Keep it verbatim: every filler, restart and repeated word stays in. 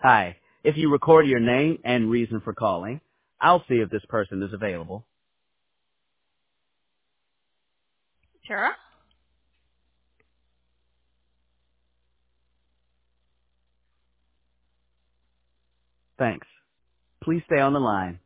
Hi. If you record your name and reason for calling, I'll see if this person is available. Tara? Thanks. Please stay on the line.